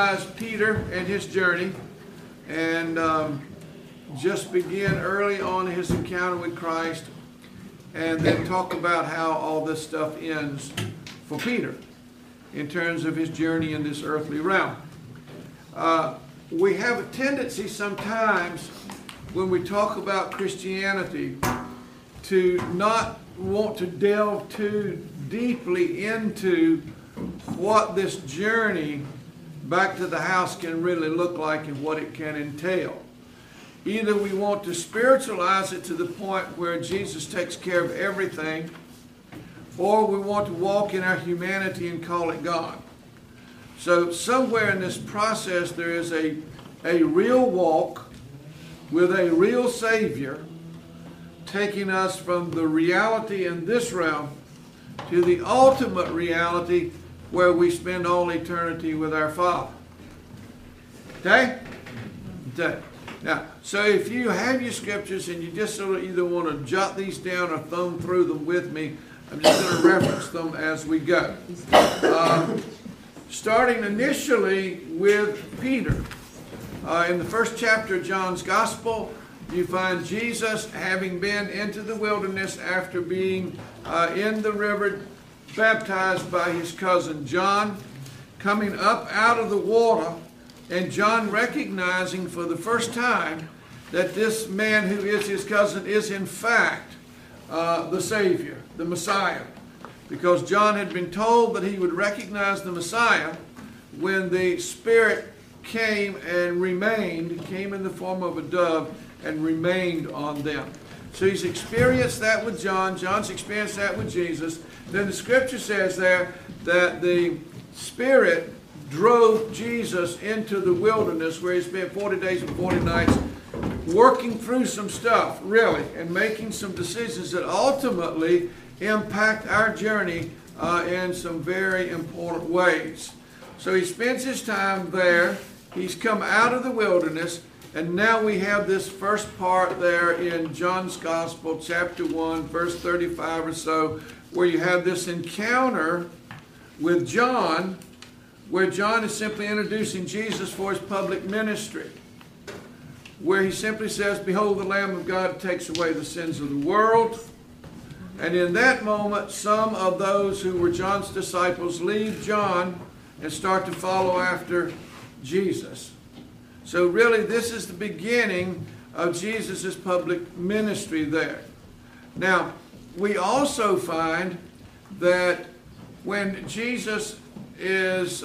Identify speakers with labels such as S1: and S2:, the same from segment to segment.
S1: summarize Peter and his journey and just begin early on his encounter with Christ and then talk about how all this stuff ends for Peter in terms of his journey in this earthly realm. We have a tendency sometimes when we talk about Christianity to not want to delve too deeply into what this journey back to the house can really look like and what it can entail. Either we want to spiritualize it to the point where Jesus takes care of everything, or we want to walk in our humanity and call it God. So somewhere in this process there is a real walk with a real Savior taking us from the reality in this realm to the ultimate reality where we spend all eternity with our Father. Okay? Okay. Now, so if you have your scriptures and you just sort of either want to jot these down or thumb through them with me, I'm just going to reference them as we go. Starting initially with Peter. In the first chapter of John's Gospel, you find Jesus having been into the wilderness after being in the river baptized by his cousin John, coming up out of the water, and John recognizing for the first time that this man who is his cousin is in fact the Savior, the Messiah. Because John had been told that he would recognize the Messiah when the Spirit came and remained, came in the form of a dove and remained on them. So he's experienced that with John. John's experienced that with Jesus. Then the scripture says there that the Spirit drove Jesus into the wilderness where he spent 40 days and 40 nights working through some stuff, really, and making some decisions that ultimately impact our journey in some very important ways. So he spends his time there. He's come out of the wilderness, and now we have this first part there in John's Gospel, chapter 1, verse 35 or so, where you have this encounter with John, where John is simply introducing Jesus for his public ministry, where he simply says, "Behold the Lamb of God who takes away the sins of the world." And in that moment, some of those who were John's disciples leave John and start to follow after Jesus. So really, this is the beginning of Jesus' public ministry there. Now, we also find that when Jesus is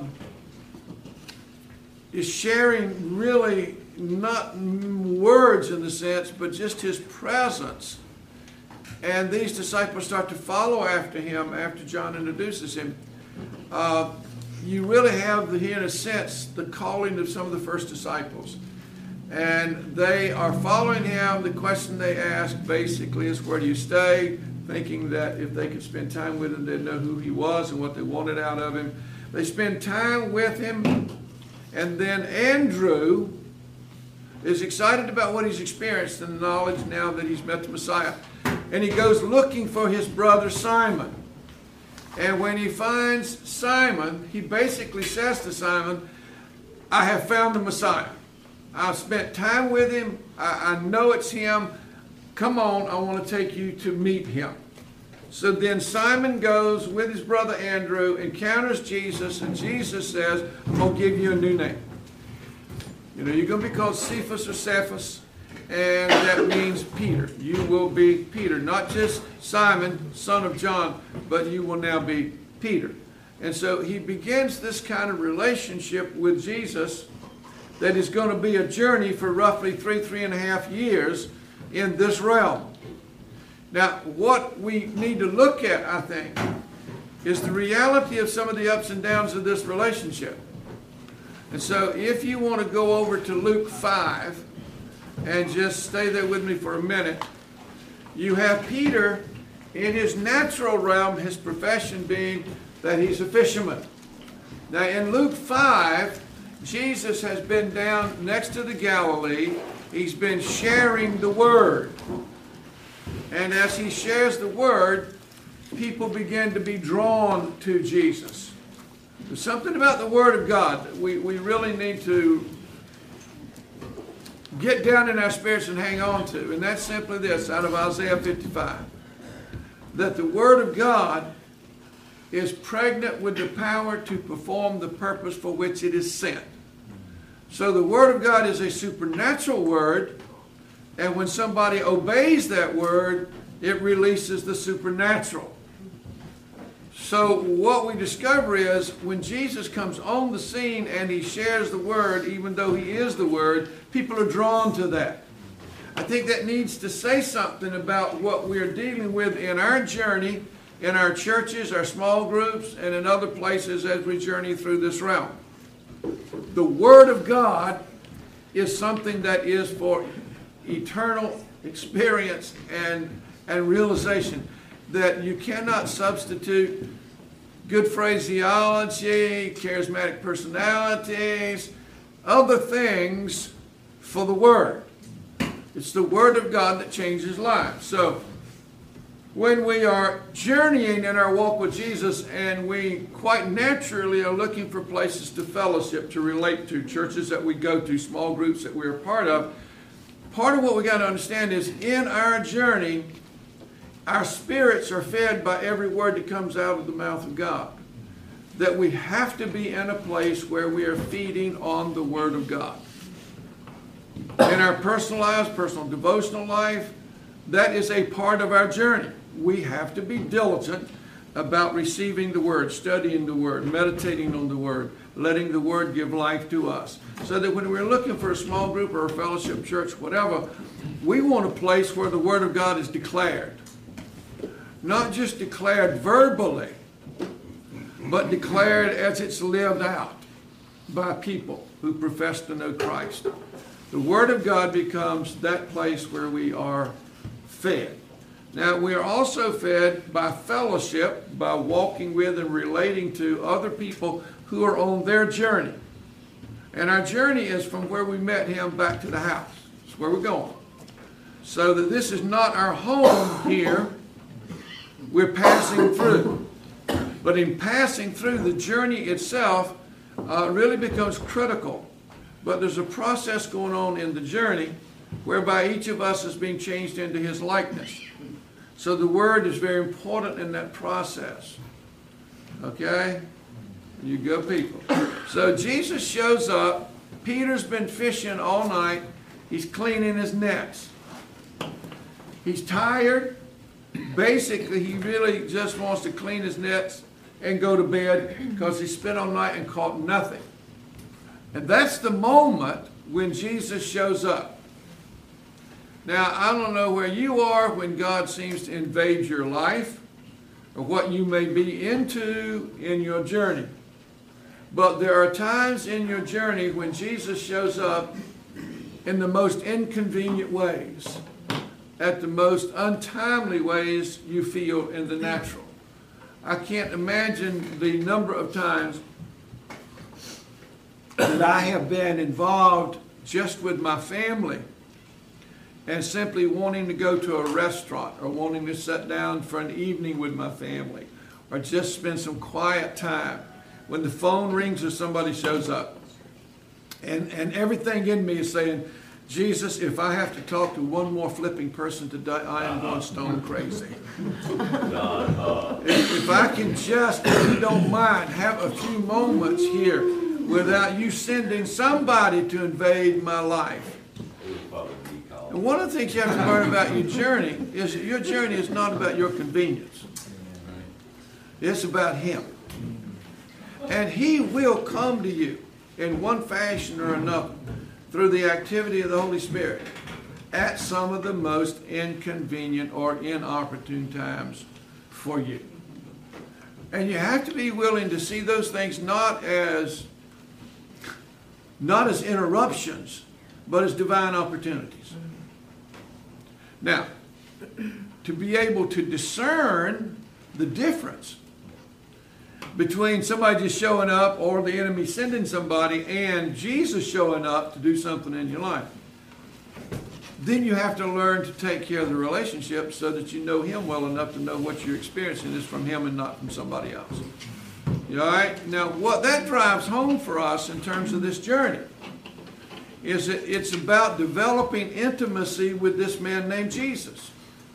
S1: sharing really not words in the sense, but just his presence, and these disciples start to follow after him after John introduces him, you really have here, in a sense, the calling of some of the first disciples. And they are following him. The question they ask basically is, where do you stay? Thinking that if they could spend time with him, they'd know who he was and what they wanted out of him. They spend time with him. And then Andrew is excited about what he's experienced and the knowledge now that he's met the Messiah. And he goes looking for his brother Simon. And when he finds Simon, he basically says to Simon, "I have found the Messiah. I've spent time with him. I know it's him. Come on, I want to take you to meet him." So then Simon goes with his brother Andrew, encounters Jesus, and Jesus says, "I'm going to give you a new name. You know, you're going to be called Cephas or Cephas, and that means Peter. You will be Peter. Not just Simon, son of John, but you will now be Peter." And so he begins this kind of relationship with Jesus that is going to be a journey for roughly 3.5 years in this realm. Now, what we need to look at, I think, is the reality of some of the ups and downs of this relationship. And so if you want to go over to Luke 5 and just stay there with me for a minute, you have Peter in his natural realm, his profession being that he's a fisherman. Now in Luke 5, Jesus has been down next to the Galilee. He's been sharing the word. And as he shares the word, people begin to be drawn to Jesus. There's something about the Word of God that we really need to get down in our spirits and hang on to. And that's simply this, out of Isaiah 55. That the Word of God is pregnant with the power to perform the purpose for which it is sent. So the Word of God is a supernatural word, and when somebody obeys that word, it releases the supernatural. So what we discover is when Jesus comes on the scene and he shares the word, even though he is the word, people are drawn to that. I think that needs to say something about what we're dealing with in our journey, in our churches, our small groups, and in other places as we journey through this realm. The Word of God is something that is for eternal experience and realization, that you cannot substitute good phraseology, charismatic personalities, other things for the Word. It's the Word of God that changes lives. So when we are journeying in our walk with Jesus and we quite naturally are looking for places to fellowship, to relate to, churches that we go to, small groups that we're a part of, part of what we got to understand is in our journey, our spirits are fed by every word that comes out of the mouth of God. That we have to be in a place where we are feeding on the Word of God. In our personal lives, personal devotional life, that is a part of our journey. We have to be diligent about receiving the Word, studying the Word, meditating on the Word, letting the Word give life to us. So that when we're looking for a small group or a fellowship church, whatever, we want a place where the Word of God is declared. Not just declared verbally, but declared as it's lived out by people who profess to know Christ. The Word of God becomes that place where we are fed. Now, we are also fed by fellowship, by walking with and relating to other people who are on their journey. And our journey is from where we met Him back to the house. That's where we're going. So that this is not our home here. We're passing through. But in passing through, the journey itself really becomes critical. But there's a process going on in the journey whereby each of us is being changed into His likeness. So the Word is very important in that process. Okay? You go, people. So Jesus shows up. Peter's been fishing all night. He's cleaning his nets. He's tired. Basically, he really just wants to clean his nets and go to bed because he spent all night and caught nothing. And that's the moment when Jesus shows up. Now, I don't know where you are when God seems to invade your life or what you may be into in your journey. But there are times in your journey when Jesus shows up in the most inconvenient ways, at the most untimely ways you feel in the natural. I can't imagine the number of times that I have been involved just with my family and simply wanting to go to a restaurant or wanting to sit down for an evening with my family or just spend some quiet time when the phone rings or somebody shows up. And everything in me is saying, Jesus, if I have to talk to one more flipping person today, I am going stone crazy. If I can just, if you don't mind, have a few moments here without you sending somebody to invade my life. And one of the things you have to learn about your journey is that your journey is not about your convenience. It's about Him. And He will come to you in one fashion or another through the activity of the Holy Spirit at some of the most inconvenient or inopportune times for you. And you have to be willing to see those things not as interruptions, but as divine opportunities. Now, to be able to discern the difference between somebody just showing up or the enemy sending somebody and Jesus showing up to do something in your life, then you have to learn to take care of the relationship so that you know Him well enough to know what you're experiencing is from Him and not from somebody else. All right? Now, what that drives home for us in terms of this journey is that it's about developing intimacy with this man named Jesus.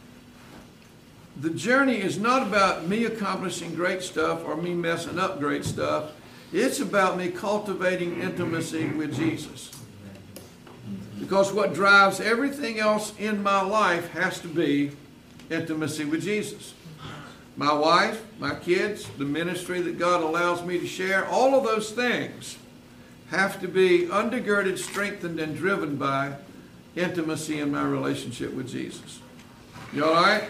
S1: The journey is not about me accomplishing great stuff or me messing up great stuff. It's about me cultivating intimacy with Jesus. Because what drives everything else in my life has to be intimacy with Jesus. My wife, my kids, the ministry that God allows me to share, all of those things have to be undergirded, strengthened, and driven by intimacy in my relationship with Jesus. You all right?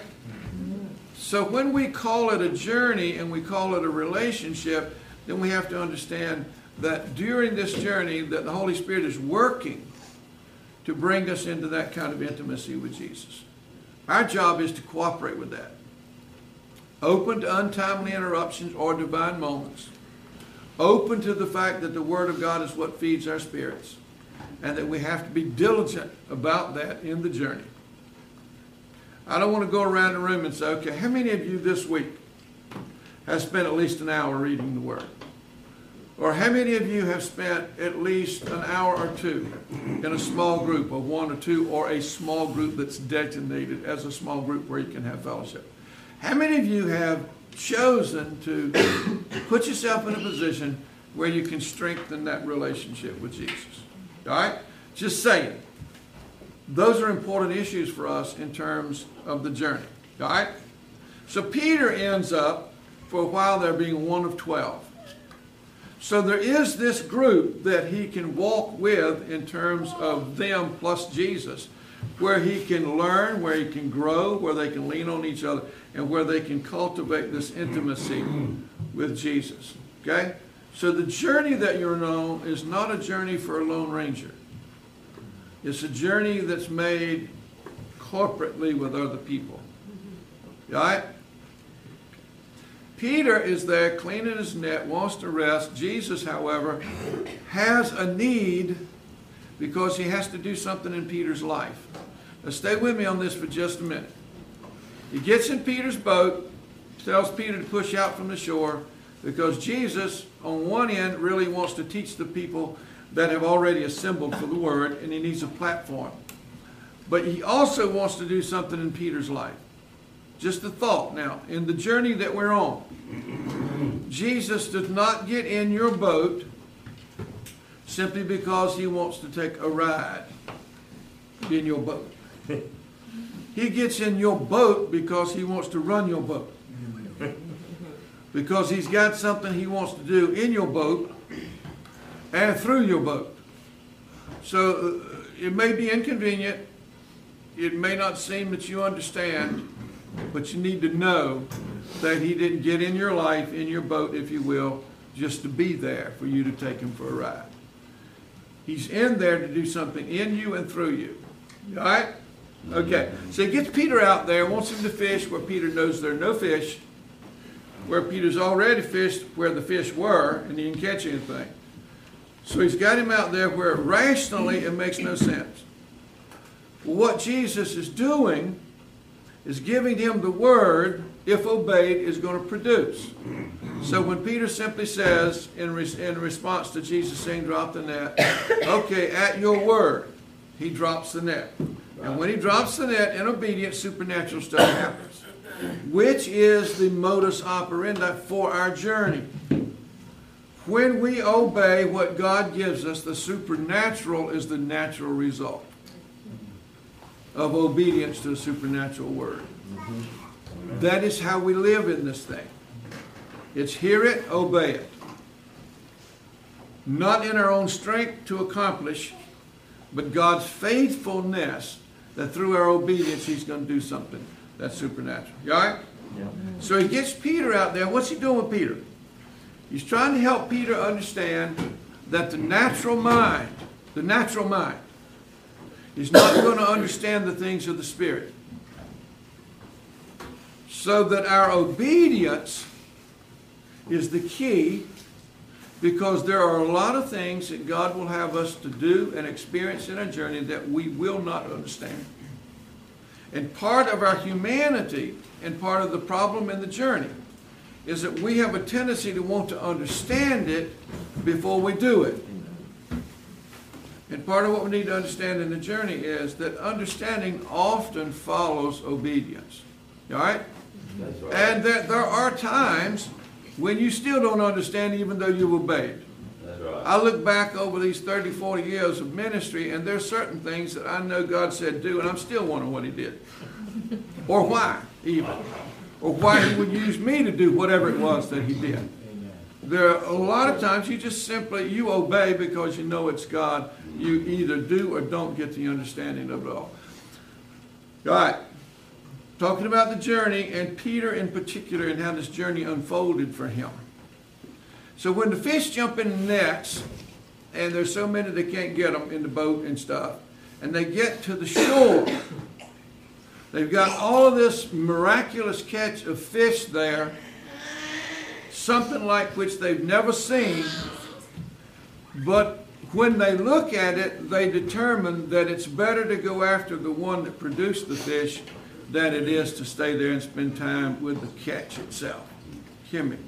S1: So when we call it a journey and we call it a relationship, then we have to understand that during this journey that the Holy Spirit is working to bring us into that kind of intimacy with Jesus. Our job is to cooperate with that. Open to untimely interruptions or divine moments. Open to the fact that the Word of God is what feeds our spirits. And that we have to be diligent about that in the journey. I don't want to go around the room and say, okay, how many of you this week have spent at least an hour reading the Word? Or how many of you have spent at least an hour or two in a small group of one or two, or a small group that's designated as a small group where you can have fellowship? How many of you have chosen to put yourself in a position where you can strengthen that relationship with Jesus? All right? Just saying. Those are important issues for us in terms of the journey. All right? So Peter ends up, for a while there, being one of 12. So there is this group that he can walk with in terms of them plus Jesus, where he can learn, where he can grow, where they can lean on each other, and where they can cultivate this intimacy with Jesus. Okay? So the journey that you're on is not a journey for a lone ranger. It's a journey that's made corporately with other people. All right? Peter is there cleaning his net, wants to rest. Jesus, however, has a need because he has to do something in Peter's life. Now stay with me on this for just a minute. He gets in Peter's boat, tells Peter to push out from the shore, because Jesus, on one end, really wants to teach the people that have already assembled for the Word, and he needs a platform. But he also wants to do something in Peter's life. Just a thought now, in the journey that we're on, Jesus does not get in your boat simply because he wants to take a ride in your boat. He gets in your boat because he wants to run your boat. Because he's got something he wants to do in your boat and through your boat. So it may be inconvenient. It may not seem that you understand. But you need to know that he didn't get in your life, in your boat, if you will, just to be there for you to take him for a ride. He's in there to do something in you and through you. All right? Okay. So he gets Peter out there, wants him to fish where Peter knows there are no fish, where Peter's already fished where the fish were, and he didn't catch anything. So he's got him out there where rationally it makes no sense. What Jesus is doing is giving him the Word, if obeyed, is going to produce. So when Peter simply says, in response to Jesus saying, drop the net, okay, at your word, he drops the net. And when he drops the net, in obedience, supernatural stuff happens, which is the modus operandi for our journey. When we obey what God gives us, the supernatural is the natural result of obedience to a supernatural word. That is how we live in this thing. It's hear it, obey it. Not in our own strength to accomplish, but God's faithfulness that through our obedience he's going to do something that's supernatural. You all right? Yeah. So he gets Peter out there. What's he doing with Peter? He's trying to help Peter understand that the natural mind is not going to understand the things of the Spirit. So that our obedience is the key, because there are a lot of things that God will have us to do and experience in our journey that we will not understand. And part of our humanity and part of the problem in the journey is that we have a tendency to want to understand it before we do it. And part of what we need to understand in the journey is that understanding often follows obedience. All right?
S2: That's right.
S1: And there are times when you still don't understand even though you've obeyed.
S2: That's right.
S1: I look back over these 30, 40 years of ministry, and there's certain things that I know God said do, and I'm still wondering what he did. Or why, even. Or why he would use me to do whatever it was that he did. There are a lot of times you obey because you know it's God. You either do or don't get the understanding of it all. All right. Talking about the journey, and Peter in particular, and how this journey unfolded for him. So when the fish jump in the nets, and there's so many they can't get them in the boat and stuff, and they get to the shore, they've got all of this miraculous catch of fish there, something like which they've never seen, but when they look at it, they determine that it's better to go after the one that produced the fish than it is to stay there and spend time with the catch itself. Hear me.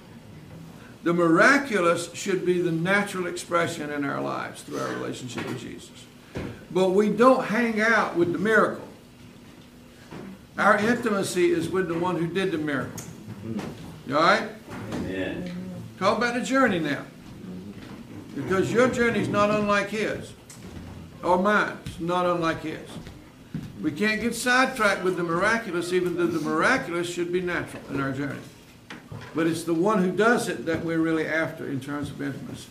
S1: The miraculous should be the natural expression in our lives through our relationship with Jesus. But we don't hang out with the miracle. Our intimacy is with the one who did the miracle. All right?
S2: Amen.
S1: Talk about the journey now. Because your journey is not unlike his. Or mine. It's not unlike his. We can't get sidetracked with the miraculous, even though the miraculous should be natural in our journey. But it's the one who does it that we're really after in terms of intimacy.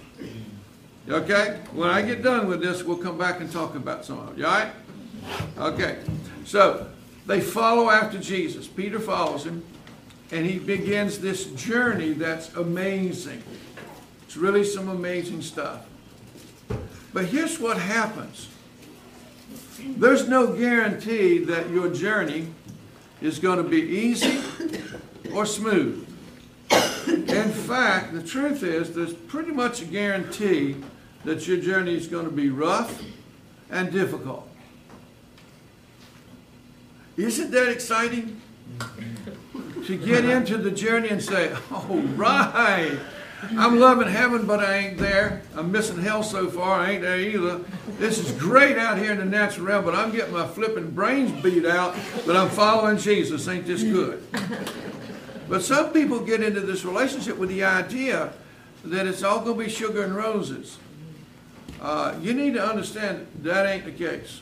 S1: Okay? When I get done with this, we'll come back and talk about some of it. You all right? Okay. So, they follow after Jesus. Peter follows him, and he begins this journey that's amazing. It's really some amazing stuff. But here's what happens. There's no guarantee that your journey is going to be easy or smooth. In fact, the truth is there's pretty much a guarantee that your journey is going to be rough and difficult. Isn't that exciting? To get into the journey and say, all right, I'm loving heaven, but I ain't there. I'm missing hell so far. I ain't there either. This is great out here in the natural realm, but I'm getting my flipping brains beat out, but I'm following Jesus. Ain't this good? But some people get into this relationship with the idea that it's all going to be sugar and roses. You need to understand that ain't the case.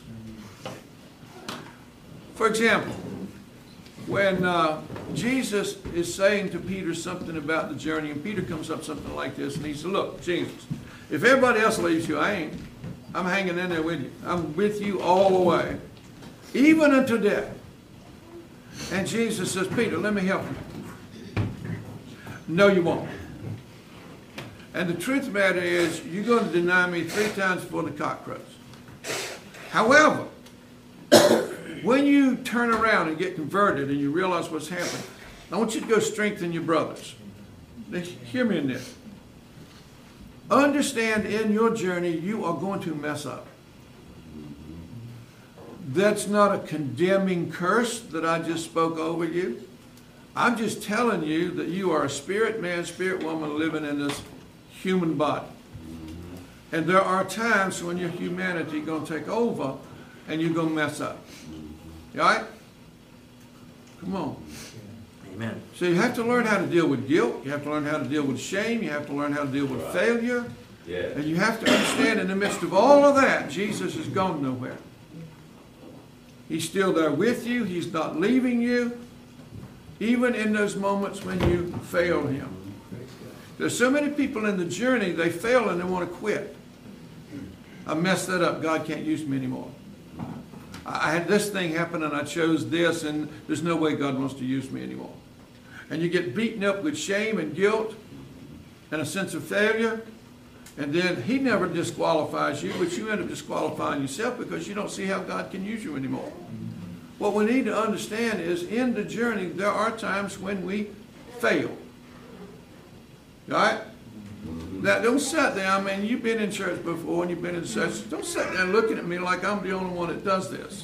S1: For example, when Jesus is saying to Peter something about the journey, and Peter comes up something like this, and he said, look, Jesus, if everybody else leaves you, I ain't. I'm hanging in there with you. I'm with you all the way, even unto death. And Jesus says, Peter, let me help you. No, you won't. And the truth of the matter is, you're going to deny me 3 times before the cock crows. However, when you turn around and get converted and you realize what's happened, I want you to go strengthen your brothers. Now, hear me in this. Understand in your journey you are going to mess up. That's not a condemning curse that I just spoke over you. I'm just telling you that you are a spirit man, spirit woman living in this human body. And there are times when your humanity is going to take over and you're going to mess up. You all right? Come on.
S3: Amen.
S1: So you have to learn how to deal with guilt. You have to learn how to deal with shame. You have to learn how to deal with failure.
S2: Yeah.
S1: And you have to understand in the midst of all of that, Jesus has gone nowhere. He's still there with you. He's not leaving you. Even in those moments when you fail him. There's so many people in the journey, they fail and they want to quit. I messed that up. God can't use me anymore. I had this thing happen and I chose this, and there's no way God wants to use me anymore. And you get beaten up with shame and guilt and a sense of failure. And then he never disqualifies you, but you end up disqualifying yourself because you don't see how God can use you anymore. What we need to understand is in the journey, there are times when we fail. All right? Now, don't sit there. I mean, you've been in church before and you've been in church. Don't sit there looking at me like I'm the only one that does this.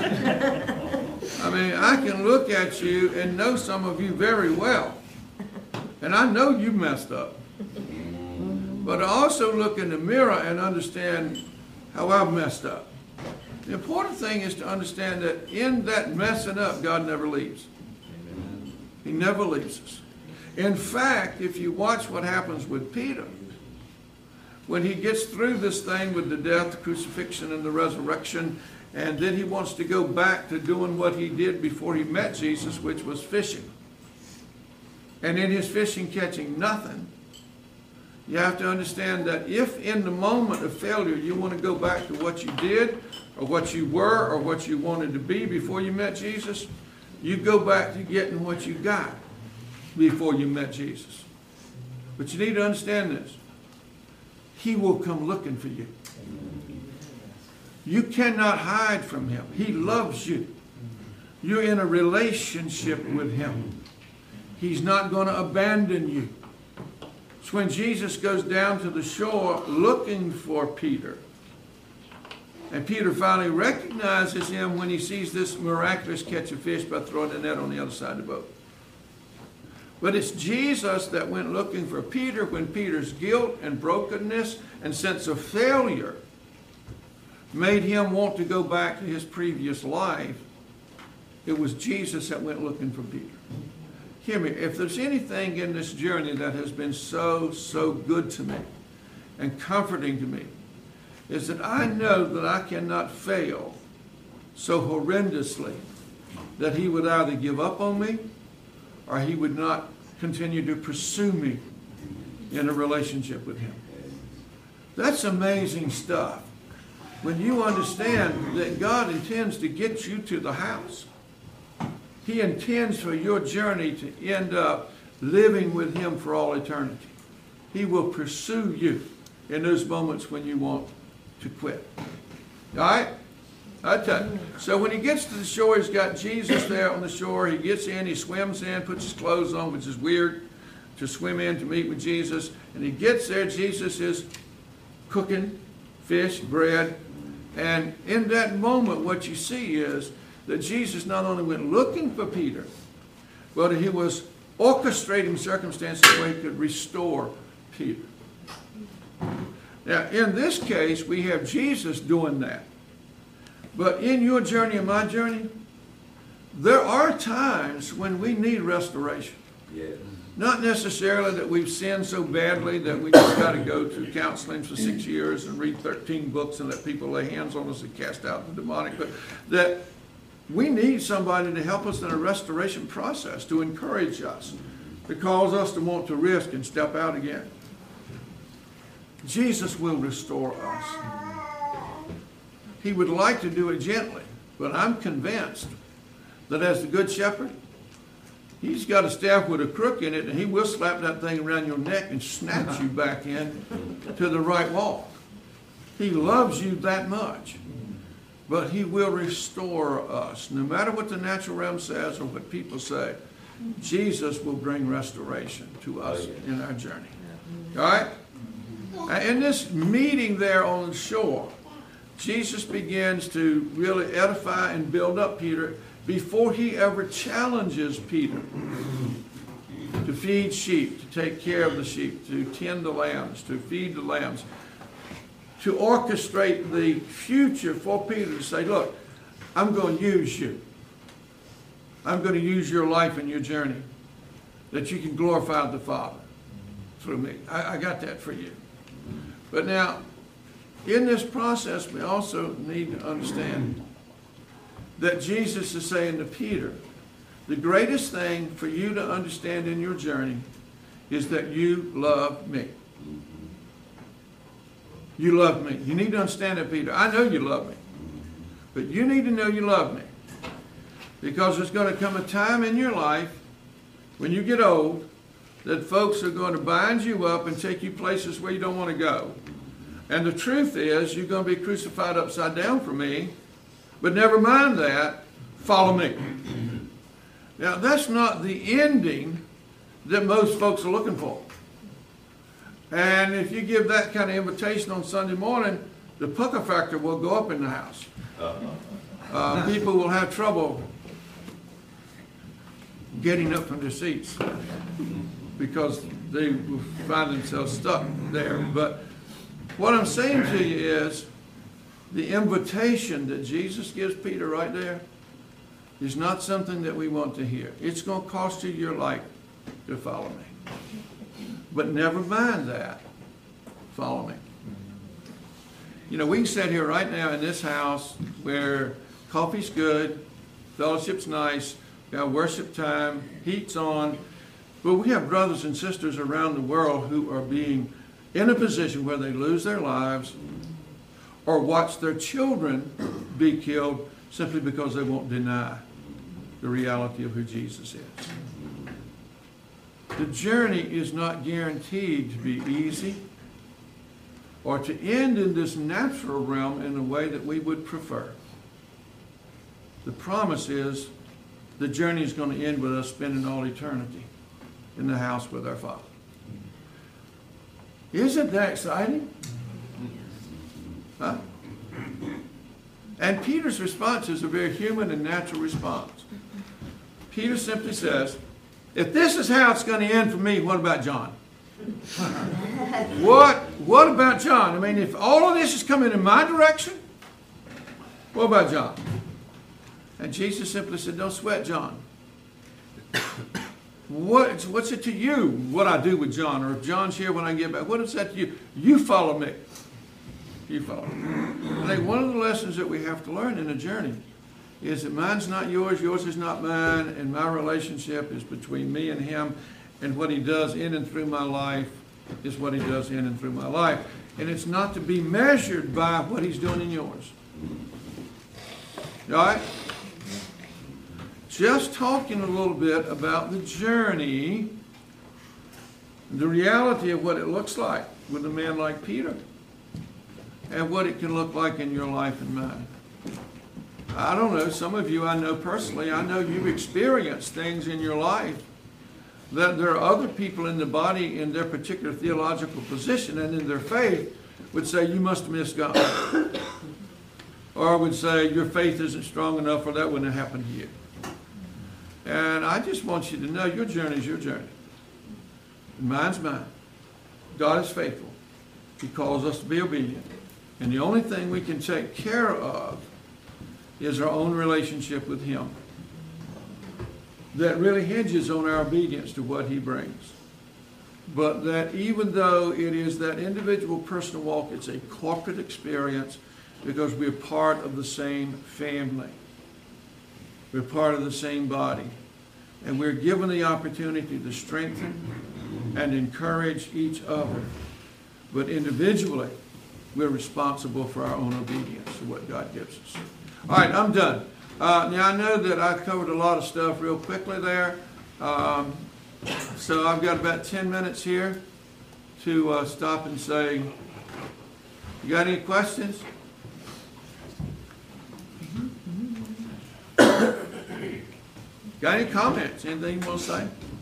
S1: I mean, I can look at you and know some of you very well. And I know you messed up. But I also look in the mirror and understand how I've messed up. The important thing is to understand that in that messing up, God never leaves. He never leaves us. In fact, if you watch what happens with Peter, when he gets through this thing with the death, the crucifixion, and the resurrection, and then he wants to go back to doing what he did before he met Jesus, which was fishing. And in his fishing, catching nothing. You have to understand that if in the moment of failure you want to go back to what you did, or what you were, or what you wanted to be before you met Jesus, you go back to getting what you got before you met Jesus. But you need to understand this. He will come looking for you. You cannot hide from him. He loves you. You're in a relationship with him. He's not going to abandon you. So when Jesus goes down to the shore looking for Peter, and Peter finally recognizes him when he sees this miraculous catch of fish by throwing the net on the other side of the boat. But it's Jesus that went looking for Peter when Peter's guilt and brokenness and sense of failure made him want to go back to his previous life. It was Jesus that went looking for Peter. Hear me, if there's anything in this journey that has been so good to me and comforting to me, is that I know that I cannot fail so horrendously that he would either give up on me or he would not continue to pursue me in a relationship with him. That's amazing stuff. When you understand that God intends to get you to the house, he intends for your journey to end up living with him for all eternity. He will pursue you in those moments when you want to quit. All right? I tell you. So when he gets to the shore, he's got Jesus there on the shore. He gets in, he swims in, puts his clothes on, which is weird to swim in to meet with Jesus. And he gets there, Jesus is cooking fish, bread. And in that moment, what you see is that Jesus not only went looking for Peter, but he was orchestrating circumstances where he could restore Peter. Now, in this case, we have Jesus doing that. But in your journey and my journey, there are times when we need restoration.
S2: Yes.
S1: Not necessarily that we've sinned so badly that we just got to go to counseling for 6 years and read 13 books and let people lay hands on us and cast out the demonic, but that we need somebody to help us in a restoration process, to encourage us, to cause us to want to risk and step out again. Jesus will restore us. He would like to do it gently, but I'm convinced that as the Good Shepherd, he's got a staff with a crook in it, and he will slap that thing around your neck and snatch you back in to the right walk. He loves you that much, but he will restore us. No matter what the natural realm says or what people say, Jesus will bring restoration to us in our journey. All right? In this meeting there on the shore, Jesus begins to really edify and build up Peter before he ever challenges Peter to feed sheep, to take care of the sheep, to tend the lambs, to feed the lambs, to orchestrate the future for Peter to say, look, I'm going to use you. I'm going to use your life and your journey that you can glorify the Father through me. I got that for you. But now, in this process, we also need to understand that Jesus is saying to Peter, the greatest thing for you to understand in your journey is that you love me. You love me. You need to understand that, Peter. I know you love me. But you need to know you love me. Because there's going to come a time in your life when you get old that folks are going to bind you up and take you places where you don't want to go. And the truth is, you're going to be crucified upside down for me. But never mind that, follow me. Now, that's not the ending that most folks are looking for. And if you give that kind of invitation on Sunday morning, the pucker factor will go up in the house. People will have trouble getting up from their seats. because they will find themselves stuck there. But what I'm saying to you is the invitation that Jesus gives Peter right there is not something that we want to hear. It's going to cost you your life to follow me. But never mind that. Follow me. You know, we can sit here right now in this house where coffee's good, fellowship's nice, we have worship time, heat's on, but we have brothers and sisters around the world who are being in a position where they lose their lives or watch their children be killed simply because they won't deny the reality of who Jesus is. The journey is not guaranteed to be easy or to end in this natural realm in a way that we would prefer. The promise is the journey is going to end with us spending all eternity in the house with our Father. Isn't that exciting? Huh? And Peter's response is a very human and natural response. Peter simply says, if this is how it's going to end for me, what about John? What about John? I mean, if all of this is coming in my direction, what about John? And Jesus simply said, don't sweat, John. What's it to you what I do with John? Or if John's here when I get back, what is that to you? You follow me. You follow me. I think one of the lessons that we have to learn in the journey is that mine's not yours, yours is not mine, and my relationship is between me and him, and what he does in and through my life is what he does in and through my life. And it's not to be measured by what he's doing in yours. All right? Just talking a little bit about the journey, the reality of what it looks like with a man like Peter, and what it can look like in your life and mine. I don't know, some of you I know personally, I know you've experienced things in your life that there are other people in the body in their particular theological position and in their faith would say, you must have missed God. Or would say, your faith isn't strong enough or that wouldn't have happened to you. And I just want you to know your journey is your journey. Mine's mine. God is faithful. He calls us to be obedient. And the only thing we can take care of is our own relationship with him that really hinges on our obedience to what he brings. But that even though it is that individual personal walk, it's a corporate experience because we're part of the same family. We're part of the same body. And we're given the opportunity to strengthen and encourage each other. But individually, we're responsible for our own obedience to what God gives us. All right, I'm done. Now, I know that I covered a lot of stuff real quickly there. So I've got about 10 minutes here to stop and say, you got any questions? Got any comments? Anything you want to say?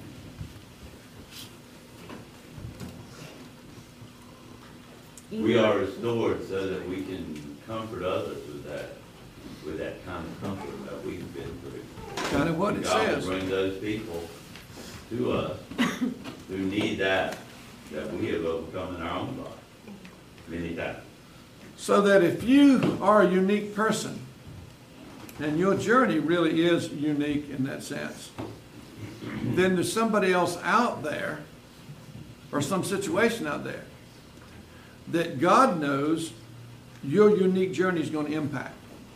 S2: We are restored so that we can comfort others with that kind of comfort that we've been through.
S1: Kind of what it
S2: God
S1: says.
S2: will bring those people to us who need that we have overcome in our own life many times.
S1: So that if you are a unique person, and your journey really is unique in that sense, then there's somebody else out there, or some situation out there, that God knows your unique journey is going to impact.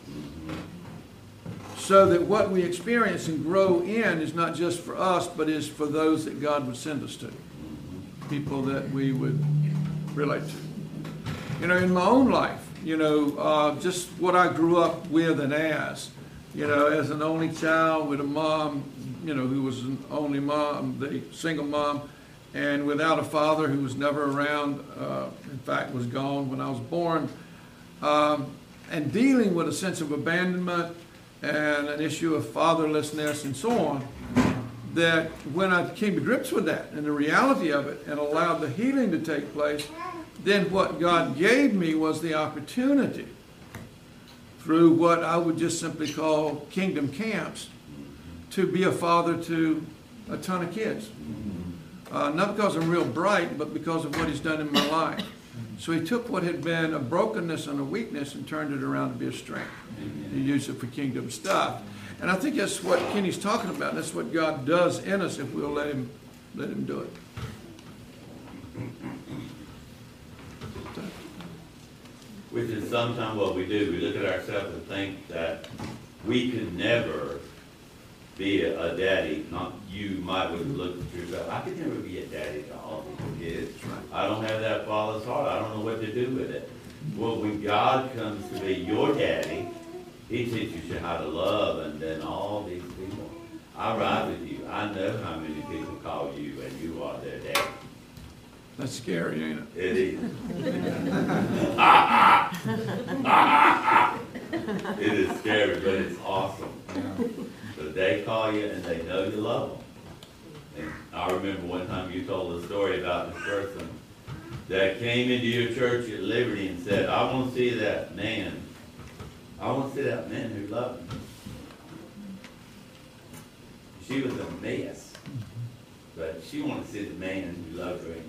S1: So that what we experience and grow in is not just for us, but is for those that God would send us to. People that we would relate to. You know, in my own life, just what I grew up with and as an only child with a mom, who was an only mom, the single mom, and without a father who was never around, in fact was gone when I was born, and dealing with a sense of abandonment and an issue of fatherlessness and so on, that when I came to grips with that and the reality of it and allowed the healing to take place, then what God gave me was the opportunity through what I would just simply call kingdom camps to be a father to a ton of kids. not because I'm real bright, but because of what he's done in my life. So he took what had been a brokenness and a weakness and turned it around to be a strength. He used it for kingdom stuff. And I think that's what Kenny's talking about. That's what God does in us if we'll let him do it.
S2: Which is sometimes what we do. We look at ourselves and think that we could never be a daddy. Not you might would look at yourself. I could never be a daddy to all these kids. I don't have that father's heart. I don't know what to do with it. Well, when God comes to be your daddy, he teaches you how to love, and then all these people. I ride with you. I know how many people call you, and you are their daddy.
S1: That's scary, ain't it?
S2: It is. It is scary, but it's awesome. So they call you and they know you love them. And I remember one time you told a story about this person that came into your church at Liberty and said, I want to see that man. I want to see that man who loved me. She was a mess, but she wanted to see the man who loved her anyway.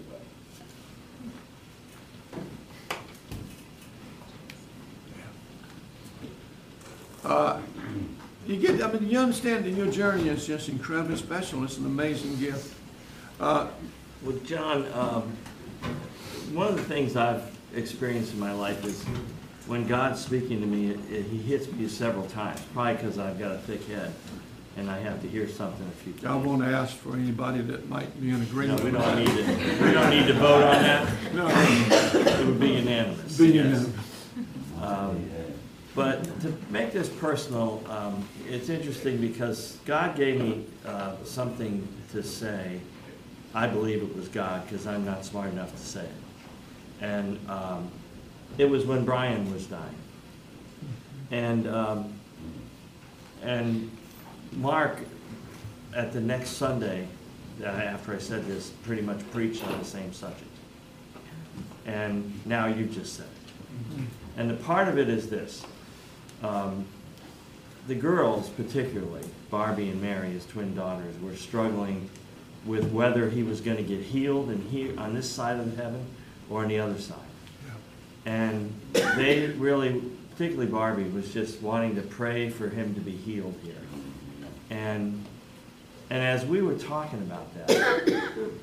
S1: You understand that your journey is just incredibly special. It's an amazing gift.
S3: Well, John, one of the things I've experienced in my life is when God's speaking to me, he hits me several times, probably because I've got a thick head and I have to hear something a few times.
S1: I won't ask for anybody that might be in agreement.
S3: No, we
S1: with
S3: don't
S1: that.
S3: we don't need to vote on that.
S1: No.
S3: It would be unanimous.
S1: Be
S3: yes.
S1: unanimous.
S3: But to make this personal, it's interesting because God gave me something to say. I believe it was God because I'm not smart enough to say it. And it was when Brian was dying. And Mark, at the next Sunday, after I said this, pretty much preached on the same subject. And now you just said it. And the part of it is this. The girls, particularly, Barbie and Mary, his twin daughters, were struggling with whether he was going to get healed and here on this side of heaven or on the other side. And they really, particularly Barbie, was just wanting to pray for him to be healed here. And as we were talking about that,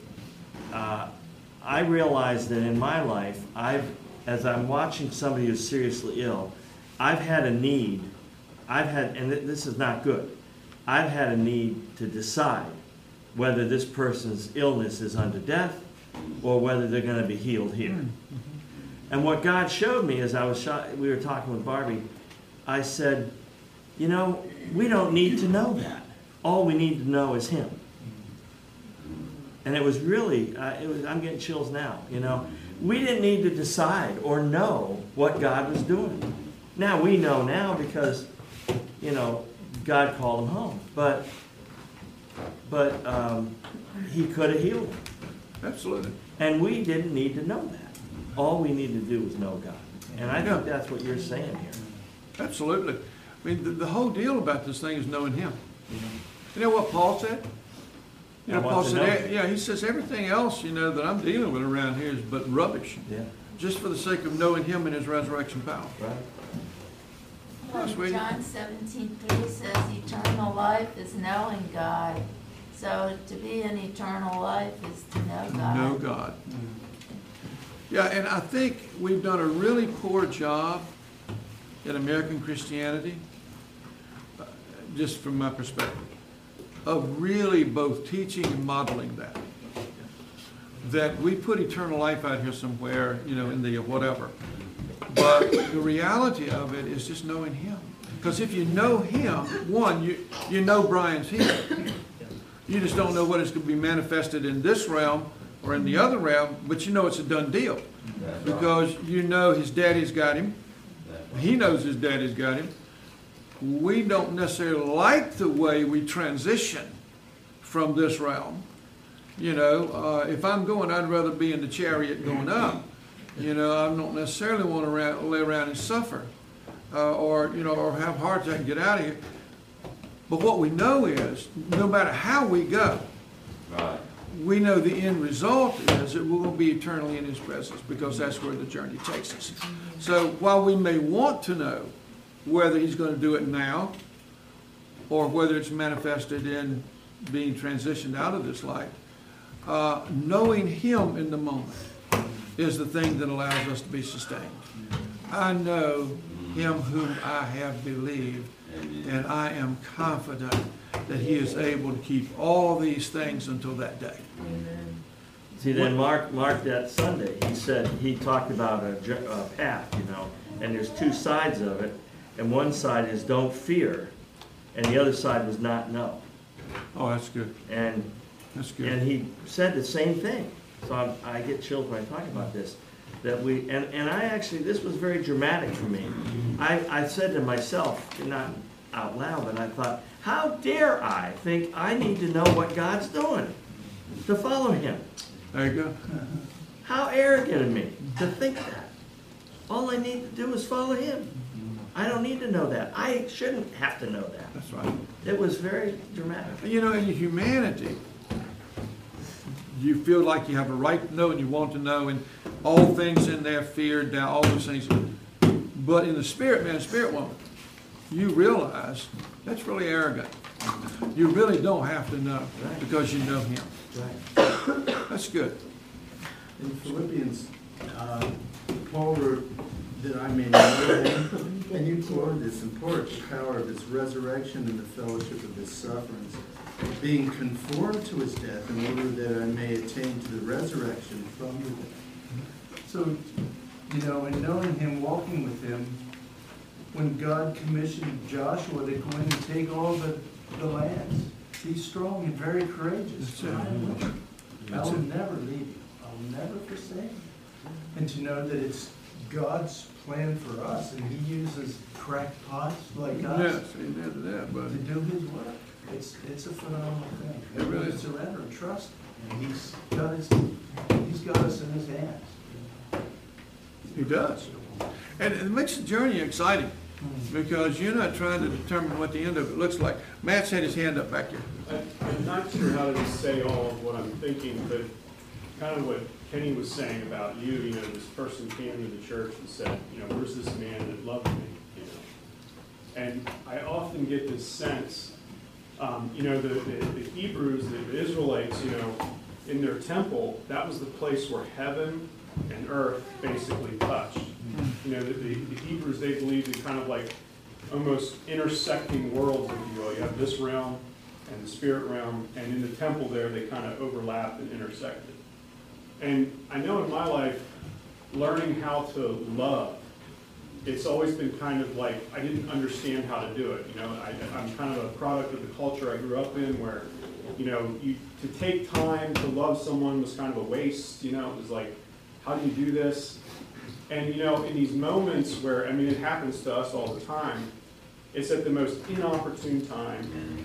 S3: I realized that in my life, as I'm watching somebody who's seriously ill, I've had a need, and this is not good, I've had a need to decide whether this person's illness is unto death or whether they're going to be healed here. And what God showed me as we were talking with Barbie, I said, we don't need to know that. All we need to know is Him. And it was really, I'm getting chills now, We didn't need to decide or know what God was doing. Now we know now because, God called him home. But He could have healed him.
S1: Absolutely.
S3: And we didn't need to know that. All we need to do was know God. And I think that's what you're saying here.
S1: Absolutely. I mean, the whole deal about this thing is knowing Him. You know what Paul said? Paul said, he says everything else, that I'm dealing with around here is but rubbish.
S3: Yeah.
S1: Just for the sake of knowing Him and His resurrection power.
S3: Right.
S4: John 17:3 says eternal life is knowing God. So to be in eternal life is to know God.
S1: Know God. Yeah, and I think we've done a really poor job in American Christianity, just from my perspective, of really both teaching and modeling that. That we put eternal life out here somewhere, in the whatever. But the reality of it is just knowing Him. Because if you know Him, one, you know Brian's here. You just don't know what is going to be manifested in this realm or in the other realm, but it's a done deal. Because his daddy's got him. He knows his daddy's got him. We don't necessarily like the way we transition from this realm. If I'm going, I'd rather be in the chariot going up. I don't necessarily want to lay around and suffer or have a heart attack and get out of here. But what we know is, no matter how we go,
S2: right,
S1: we know the end result is that we're going to be eternally in his presence, because that's where the journey takes us. So while we may want to know whether he's going to do it now, or whether it's manifested in being transitioned out of this life, knowing him in the moment is the thing that allows us to be sustained. I know him whom I have believed, and I am confident that he is able to keep all these things until that day.
S3: See, then Mark that Sunday, he talked about a path, and there's two sides of it, and one side is don't fear, and the other side was not know.
S1: Oh, that's good. That's good.
S3: And he said the same thing. So I get chills when I talk about this. That and I actually, this was very dramatic for me. I said to myself, not out loud, but I thought, how dare I think I need to know what God's doing to follow him?
S1: There you go.
S3: How arrogant of me to think that. All I need to do is follow him. I don't need to know that. I shouldn't have to know that.
S1: That's right.
S3: It was very dramatic.
S1: In your humanity, you feel like you have a right to know and you want to know, and all things in there, fear, doubt, all those things. But in the spirit man, spirit woman, you realize that's really arrogant. You really don't have to know because you know him.
S3: Right.
S1: That's good.
S5: In Philippians, Paul wrote that I may know him, and you quoted this in part, the power of his resurrection and the fellowship of his sufferings, being conformed to his death, in order that I may attain to the resurrection from the dead. So, in knowing him, walking with him, when God commissioned Joshua to go in and take all the lands, be strong and very courageous.
S1: That's it.
S5: I will never leave you. I will never forsake you. And to know that it's God's plan for us, and he uses crackpots like us
S1: Yes, amen to that,
S5: to
S1: buddy.
S5: do his work. It's a phenomenal thing.
S1: It really is.
S5: Surrender and trust him. He's got us in his hands.
S1: He does. And it makes the journey exciting because you're not trying to determine what the end of it looks like. Matt's had his hand up back here.
S6: I'm not sure how to say all of what I'm thinking, but kind of what Kenny was saying about you, this person came into the church and said, where's this man that loved me, And I often get this sense, the Hebrews, the Israelites, in their temple, that was the place where heaven and earth basically touched. The Hebrews, they believed in kind of like almost intersecting worlds, if you will. You have this realm and the spirit realm, and in the temple there, they kind of overlapped and intersected. And I know in my life, learning how to love, it's always been kind of like, I didn't understand how to do it. I'm kind of a product of the culture I grew up in where, to take time to love someone was kind of a waste. It was like, how do you do this? And, in these moments where, it happens to us all the time, it's at the most inopportune time.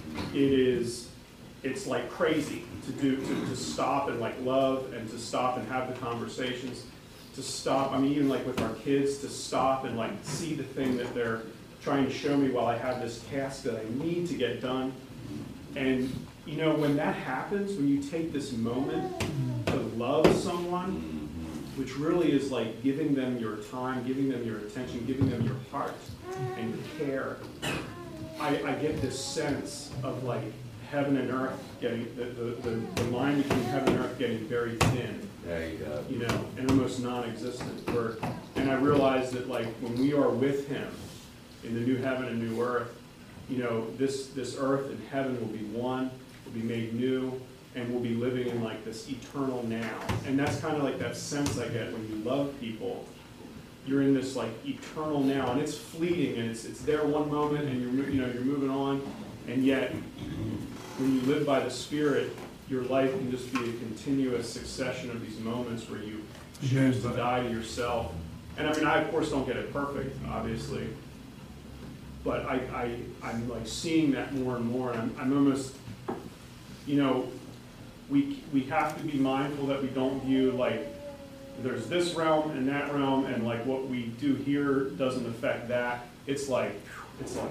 S6: It's like crazy to stop and like love and to stop and have the conversations, to stop, even like with our kids, to stop and like see the thing that they're trying to show me while I have this task that I need to get done. And, when that happens, when you take this moment to love someone, which really is like giving them your time, giving them your attention, giving them your heart and your care, I get this sense of like heaven and earth getting, the line between heaven and earth getting very thin.
S2: There you go.
S6: And almost non-existent. And I realize that like when we are with him in the new heaven and new earth, this earth and heaven will be one, will be made new, and we'll be living in like this eternal now. And that's kind of like that sense I get when you love people. You're in this like eternal now, and it's fleeting, and it's there one moment, and you're moving on, and yet when you live by the Spirit, your life can just be a continuous succession of these moments where you choose to die to yourself. And I of course don't get it perfect, obviously, but I'm like seeing that more and more, and I'm almost, we have to be mindful that we don't view like there's this realm and that realm, and like what we do here doesn't affect that. It's like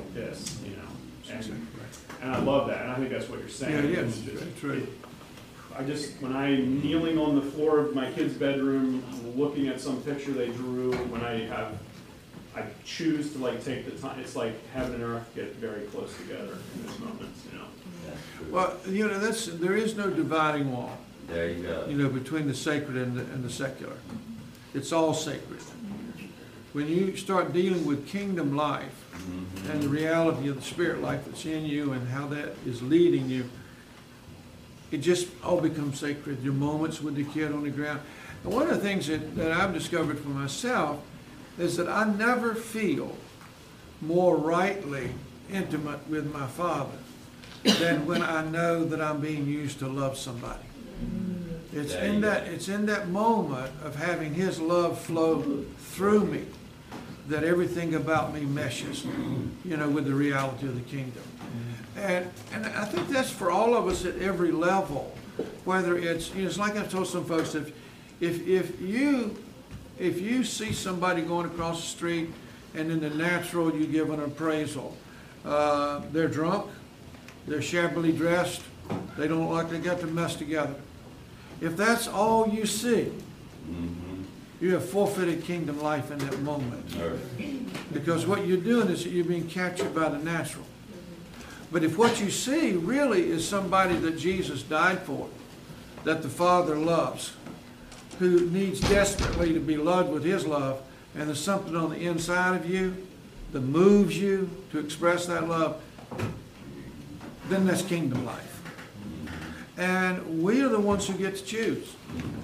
S6: this, and I love that, and I think that's what you're saying.
S1: Yeah, it is. That's right.
S6: when I'm kneeling on the floor of my kid's bedroom, looking at some picture they drew, I choose to like take the time, it's like heaven and earth get very close together in those moments, you know.
S2: That's true.
S1: Well, there is no dividing wall,
S2: There you go.
S1: between the sacred and the secular. It's all sacred. When you start dealing with kingdom life and the reality of the spirit life that's in you and how that is leading you, it just all becomes sacred. Your moments with the kid on the ground. And one of the things that I've discovered for myself is that I never feel more rightly intimate with my Father than when I know that I'm being used to love somebody. It's in that moment of having His love flow through me that everything about me meshes, with the reality of the kingdom. And I think that's for all of us at every level. Whether it's like I've told some folks, if you see somebody going across the street and in the natural you give an appraisal, they're drunk, they're shabbily dressed, they don't look like they got their mess together. If that's all you see, you have forfeited kingdom life in that moment. Because what you're doing is that you're being captured by the natural. But if what you see really is somebody that Jesus died for, that the Father loves, who needs desperately to be loved with His love, and there's something on the inside of you that moves you to express that love, then that's kingdom life. And we are the ones who get to choose.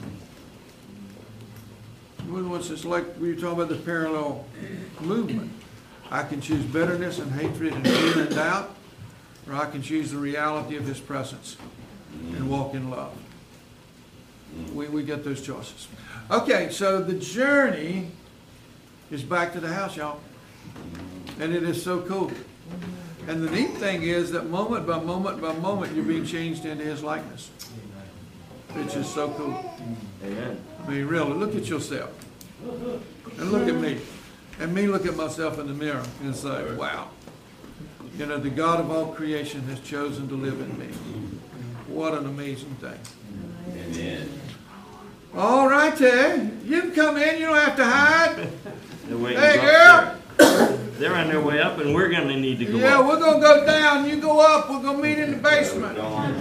S1: We're the ones that's like we were talking about the parallel movement. I can choose bitterness and hatred and fear and doubt, or I can choose the reality of His presence and walk in love. We get those choices. Okay, so the journey is back to the house, y'all. And it is so cool. And the neat thing is that moment by moment by moment, you're being changed into His likeness. It's just so cool.
S3: Amen.
S1: I mean, really, look at yourself. And look at me. And me look at myself in the mirror and say, wow. The God of all creation has chosen to live in me. What an amazing thing.
S2: Amen.
S1: All right, Ted. You can come in. You don't have to hide.
S3: They're waiting
S1: Hey,
S3: up
S1: girl.
S3: there. They're on their way up, and we're going to need to go
S1: Yeah,
S3: up.
S1: we're going to go down. You go up. We're going to meet in the basement.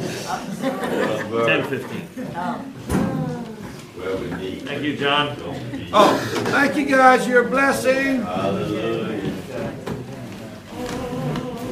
S3: 10:15.
S2: Where we meet.
S3: Thank you, John.
S1: Oh, thank you guys. You're a blessing.
S2: Hallelujah.